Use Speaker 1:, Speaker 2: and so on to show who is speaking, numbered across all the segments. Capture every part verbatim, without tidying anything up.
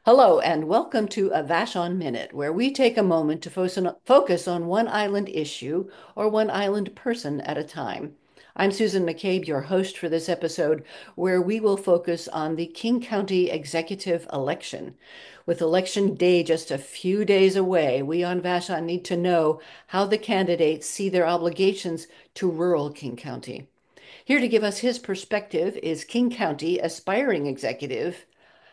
Speaker 1: Hello, and welcome to a Vashon Minute, where we take a moment to focus on, focus on one island issue or one island person at a time. I'm Susan McCabe, your host for this episode, where we will focus on the King County executive election. With election day just a few days away, we on Vashon need to know how the candidates see their obligations to rural King County. Here to give us his perspective is King County aspiring executive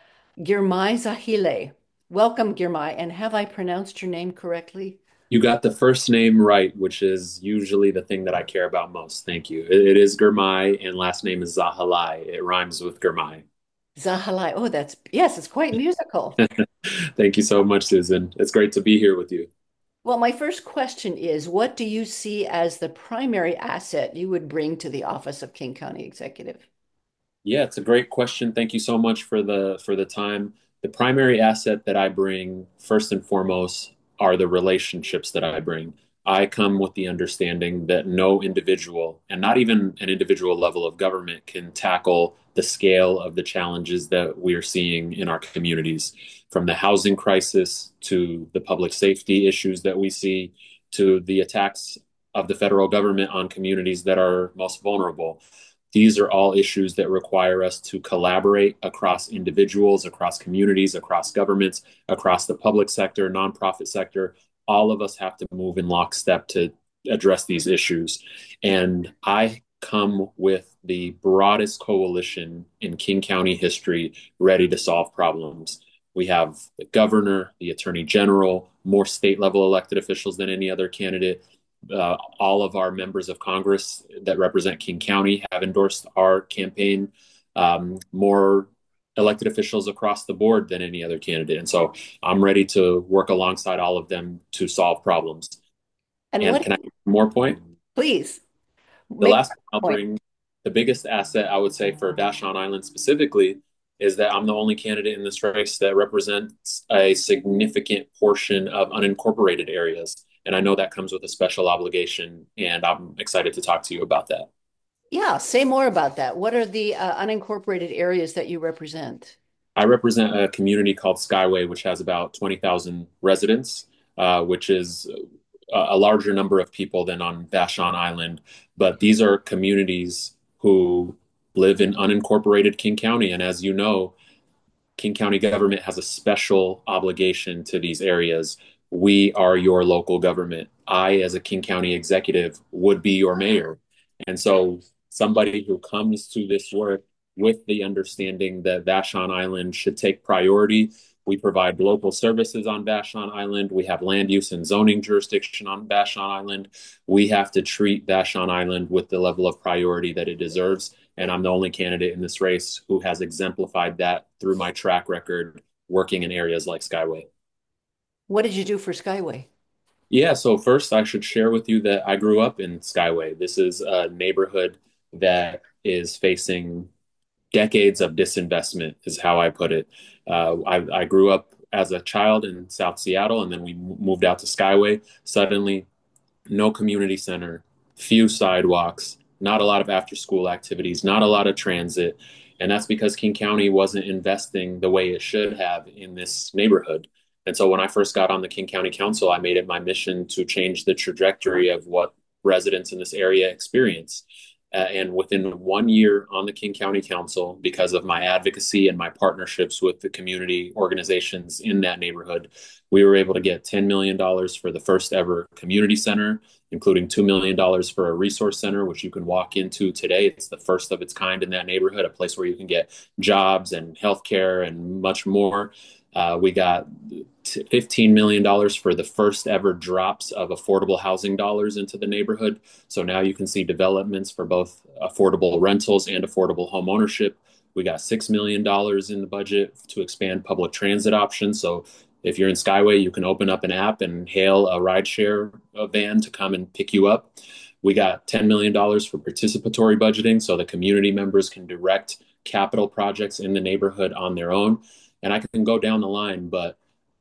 Speaker 1: Girmay Zahile. Welcome, Girmay, and have I pronounced your name correctly?
Speaker 2: You got the first name right, which is usually the thing that I care about most. Thank you. It, it is Gurmai, and last name is Zahalai. It rhymes with Gurmai.
Speaker 1: Zahalai. Oh, that's, yes, it's quite musical.
Speaker 2: Thank you so much, Susan. It's great to be here with you.
Speaker 1: Well, my first question is, what do you see as the primary asset you would bring to the office of King County Executive?
Speaker 2: Yeah, it's a great question. Thank you so much for the for the time. The primary asset that I bring, first and foremost, are the relationships that I bring. I come with the understanding that no individual, and not even an individual level of government, can tackle the scale of the challenges that we are seeing in our communities, from the housing crisis to the public safety issues that we see, to the attacks of the federal government on communities that are most vulnerable. These are all issues that require us to collaborate across individuals, across communities, across governments, across the public sector, nonprofit sector. All of us have to move in lockstep to address these issues. And I come with the broadest coalition in King County history ready to solve problems. We have the governor, the attorney general, more state level elected officials than any other candidate. Uh, all of our members of Congress that represent King County have endorsed our campaign. Um, more elected officials across the board than any other candidate. And so I'm ready to work alongside all of them to solve problems.
Speaker 1: And
Speaker 2: And
Speaker 1: what,
Speaker 2: can I make one more point?
Speaker 1: please,
Speaker 2: The
Speaker 1: make
Speaker 2: last point I'll
Speaker 1: a point.
Speaker 2: bring, the biggest asset I would say for Vashon Island specifically, is that I'm the only candidate in this race that represents a significant portion of unincorporated areas. And I know that comes with a special obligation, and I'm excited to talk to you about that.
Speaker 1: Yeah, say more about that. What are the uh, unincorporated areas that you represent?
Speaker 2: I represent a community called Skyway, which has about twenty thousand residents, uh, which is a, a larger number of people than on Vashon Island. But these are communities who live in unincorporated King County. And as you know, King County government has a special obligation to these areas. We are your local government. I, as a King County executive, would be your mayor. And so, somebody who comes to this work with the understanding that Vashon Island should take priority. We provide local services on Vashon Island. We have land use and zoning jurisdiction on Vashon Island. We have to treat Vashon Island with the level of priority that it deserves. And I'm the only candidate in this race who has exemplified that through my track record working in areas like Skyway.
Speaker 1: What did you do for Skyway?
Speaker 2: Yeah, so first I should share with you that I grew up in Skyway. This is a neighborhood that is facing decades of disinvestment, is how I put it. Uh, I, I grew up as a child in South Seattle, and then we moved out to Skyway. Suddenly, no community center, few sidewalks, not a lot of after school activities, not a lot of transit. And that's because King County wasn't investing the way it should have in this neighborhood. And so when I first got on the King County Council, I made it my mission to change the trajectory of what residents in this area experience. Uh, and within one year on the King County Council, because of my advocacy and my partnerships with the community organizations in that neighborhood, we were able to get ten million dollars for the first ever community center, including two million dollars for a resource center, which you can walk into today. It's the first of its kind in that neighborhood, a place where you can get jobs and healthcare and much more. Uh, we got fifteen million dollars for the first ever drops of affordable housing dollars into the neighborhood. So now you can see developments for both affordable rentals and affordable home ownership. We got six million dollars in the budget to expand public transit options. So if you're in Skyway, you can open up an app and hail a rideshare van to come and pick you up. We got ten million dollars for participatory budgeting so the community members can direct capital projects in the neighborhood on their own. And I can go down the line, but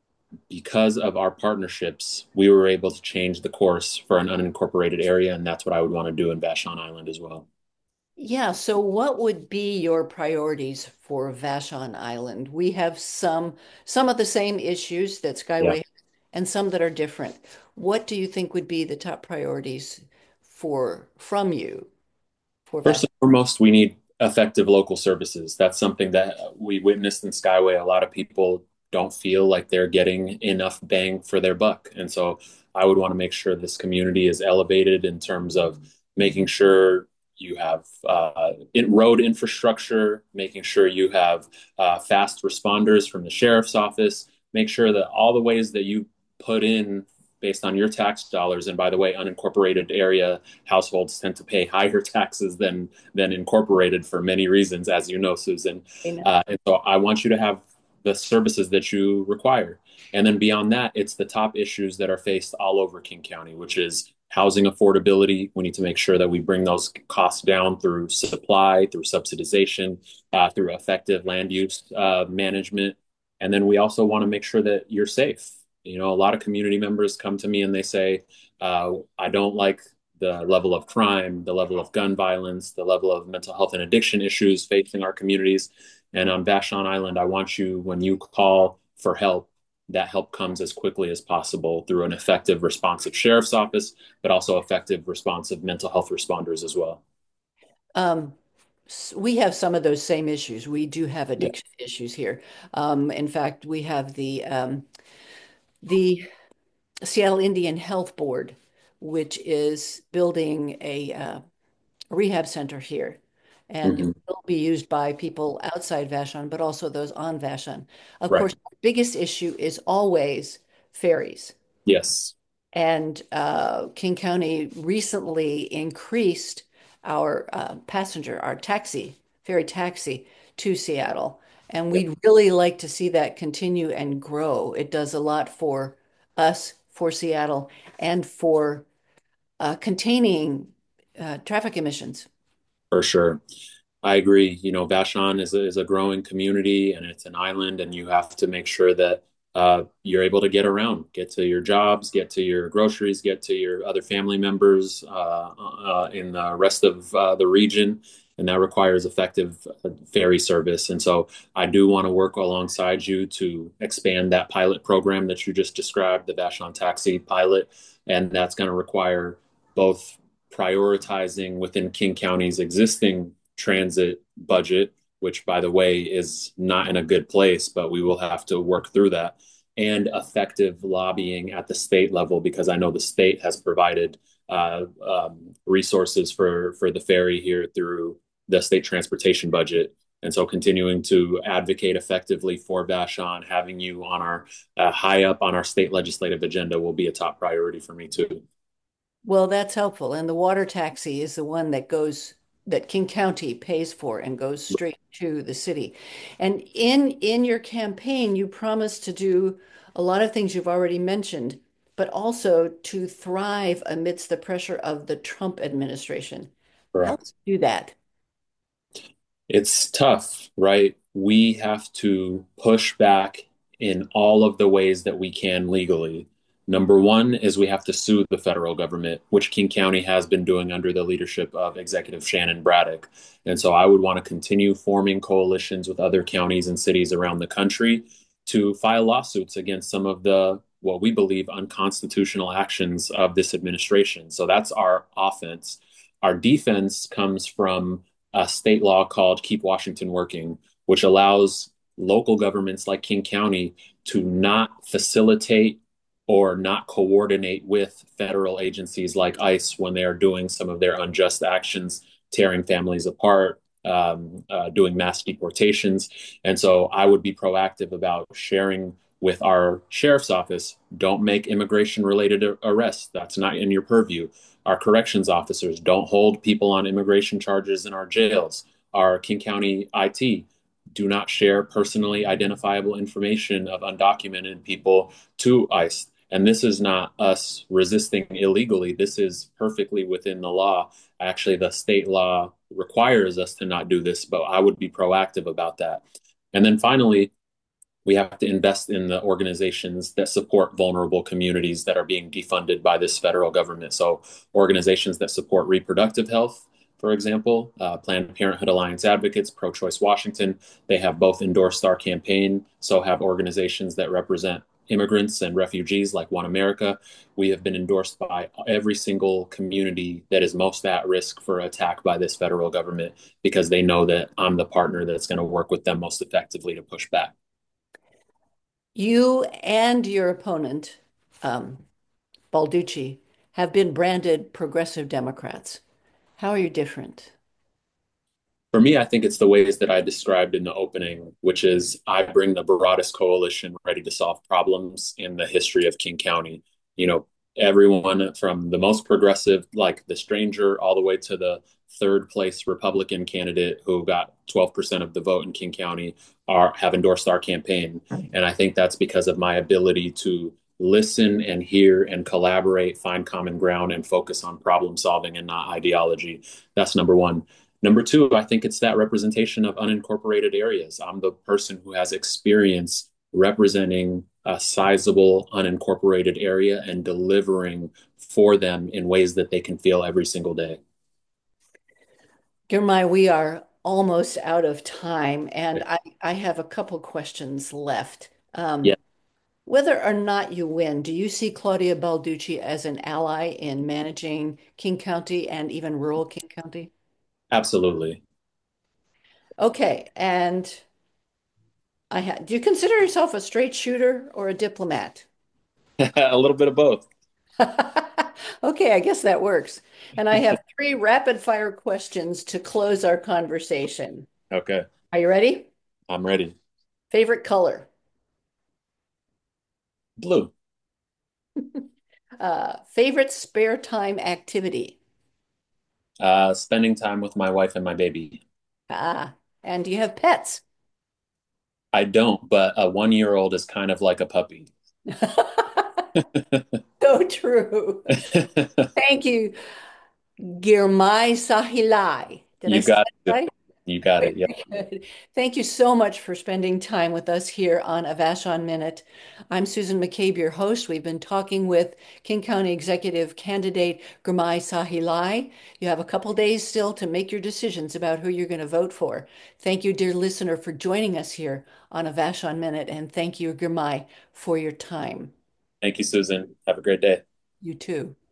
Speaker 2: because of our partnerships, we were able to change the course for an unincorporated area, and that's what I would want to do in Vashon Island as well.
Speaker 1: Yeah, so what would be your priorities for Vashon Island? We have some some of the same issues that
Speaker 2: Yeah.
Speaker 1: Skyway has and some that are different. What do you think would be the top priorities for from you for
Speaker 2: First
Speaker 1: Vashon?
Speaker 2: and foremost, we need effective local services. That's something that we witnessed in Skyway. A lot of people don't feel like they're getting enough bang for their buck. And so I would want to make sure this community is elevated in terms of making sure you have uh, in road infrastructure, making sure you have uh, fast responders from the sheriff's office, make sure that all the ways that you put in based on your tax dollars. And by the way, unincorporated area households tend to pay higher taxes than than incorporated for many reasons, as you know, Susan. Uh, and so I want you to have the services that you require. And then beyond that, it's the top issues that are faced all over King County, which is housing affordability. We need to make sure that we bring those costs down through supply, through subsidization, uh, through effective land use uh, management. And then we also want to make sure that you're safe. You know, a lot of community members come to me and they say, uh, I don't like the level of crime, the level of gun violence, the level of mental health and addiction issues facing our communities. And on Vashon Island, I want you, when you call for help, that help comes as quickly as possible through an effective, responsive sheriff's office, but also effective, responsive mental health responders as well.
Speaker 1: Um, s- we have some of those same issues. We do have
Speaker 2: Yeah.
Speaker 1: addiction issues here. Um, in fact, we have the um, the Seattle Indian Health Board, which is building a uh, rehab center here. And it
Speaker 2: Mm-hmm.
Speaker 1: will be used by people outside Vashon, but also those on Vashon. Of
Speaker 2: Right.
Speaker 1: course, the biggest issue is always ferries.
Speaker 2: Yes,
Speaker 1: And uh, King County recently increased our uh, passenger, our taxi, ferry taxi to Seattle. And
Speaker 2: yep,
Speaker 1: we'd really like to see that continue and grow. It does a lot for us, for Seattle, and for uh, containing uh, traffic emissions.
Speaker 2: for sure. I agree. You know, Vashon is a, is a growing community and it's an island, and you have to make sure that uh, you're able to get around, get to your jobs, get to your groceries, get to your other family members uh, uh, in the rest of uh, the region. And that requires effective uh, ferry service. And so I do want to work alongside you to expand that pilot program that you just described, the Vashon Taxi pilot. And that's going to require both prioritizing within King County's existing transit budget, which, by the way, is not in a good place, but we will have to work through that, and effective lobbying at the state level, because I know the state has provided uh, um, resources for, for the ferry here through the state transportation budget. And so continuing to advocate effectively for Vashon, having you on our uh, high up on our state legislative agenda will be a top priority for me too.
Speaker 1: Well, that's helpful. And the water taxi is the one that goes that King County pays for and goes straight to the city. And in in your campaign, you promised to do a lot of things you've already mentioned, but also to thrive amidst the pressure of the Trump administration. Help
Speaker 2: Correct.
Speaker 1: us do that.
Speaker 2: It's tough, right? We have to push back in all of the ways that we can legally. Number one is we have to sue the federal government, which King County has been doing under the leadership of Executive Shannon Braddock. And so I would want to continue forming coalitions with other counties and cities around the country to file lawsuits against some of the what we believe unconstitutional actions of this administration. So that's our offense. Our defense comes from a state law called Keep Washington Working, which allows local governments like King County to not facilitate or not coordinate with federal agencies like ICE when they are doing some of their unjust actions, tearing families apart, um, uh, doing mass deportations. And so I would be proactive about sharing with our sheriff's office, don't make immigration related arrests. That's not in your purview. Our corrections officers don't hold people on immigration charges in our jails. Our King County I T do not share personally identifiable information of undocumented people to ICE. And this is not us resisting illegally. This is perfectly within the law. Actually, the state law requires us to not do this, but I would be proactive about that. And then finally, we have to invest in the organizations that support vulnerable communities that are being defunded by this federal government. So organizations that support reproductive health, for example, uh, Planned Parenthood Alliance Advocates, Pro Choice Washington, they have both endorsed our campaign. So have organizations that represent immigrants and refugees like One America. We have been endorsed by every single community that is most at risk for attack by this federal government because they know that I'm the partner that's going to work with them most effectively to push back.
Speaker 1: You and your opponent, um, Balducci, have been branded progressive Democrats. How are you different?
Speaker 2: For me, I think it's the ways that I described in the opening, which is I bring the broadest coalition ready to solve problems in the history of King County. You know, everyone from the most progressive, like the stranger, all the way to the third place Republican candidate who got twelve percent of the vote in King County are have endorsed our campaign. And I think that's because of my ability to listen and hear and collaborate, find common ground, and focus on problem solving and not ideology. That's number one. Number two, I think it's that representation of unincorporated areas. I'm the person who has experience representing a sizable unincorporated area and delivering for them in ways that they can feel every single day.
Speaker 1: Girmay, we are almost out of time, and I, I have a couple questions left.
Speaker 2: Yeah,
Speaker 1: Um, whether or not you win, do you see Claudia Balducci as an ally in managing King County and even rural King County?
Speaker 2: absolutely.
Speaker 1: Okay, and I ha do you consider yourself a straight shooter or a diplomat?
Speaker 2: A little bit of both.
Speaker 1: Okay, I guess that works. And I have three rapid fire questions to close our conversation.
Speaker 2: Okay,
Speaker 1: Are you ready?
Speaker 2: I'm ready.
Speaker 1: Favorite color?
Speaker 2: Blue.
Speaker 1: Uh, favorite spare time activity?
Speaker 2: Uh, spending time with my wife and my baby.
Speaker 1: Ah, and do you have pets?
Speaker 2: I don't, but a one year old is kind of like a puppy.
Speaker 1: So true. Thank you, Girmay Sahilai. Did I
Speaker 2: You
Speaker 1: say
Speaker 2: got
Speaker 1: that
Speaker 2: it.
Speaker 1: right?
Speaker 2: You got it.
Speaker 1: Very
Speaker 2: Yeah.
Speaker 1: good. Thank you so much for spending time with us here on A Vashon Minute. I'm Susan McCabe, your host. We've been talking with King County Executive candidate Gurmai Sahilai. You have a couple days still to make your decisions about who you're going to vote for. Thank you, dear listener, for joining us here on A Vashon Minute, and thank you, Gurmai, for your time.
Speaker 2: Thank you, Susan. Have a great day.
Speaker 1: You too.